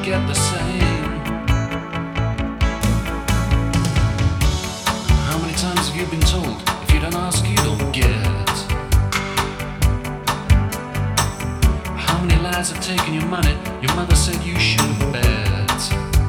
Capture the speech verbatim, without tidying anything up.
get the same. How many times have you been told, if you don't ask, you don't get? How many lads have taken your money? Your mother said you should have bet.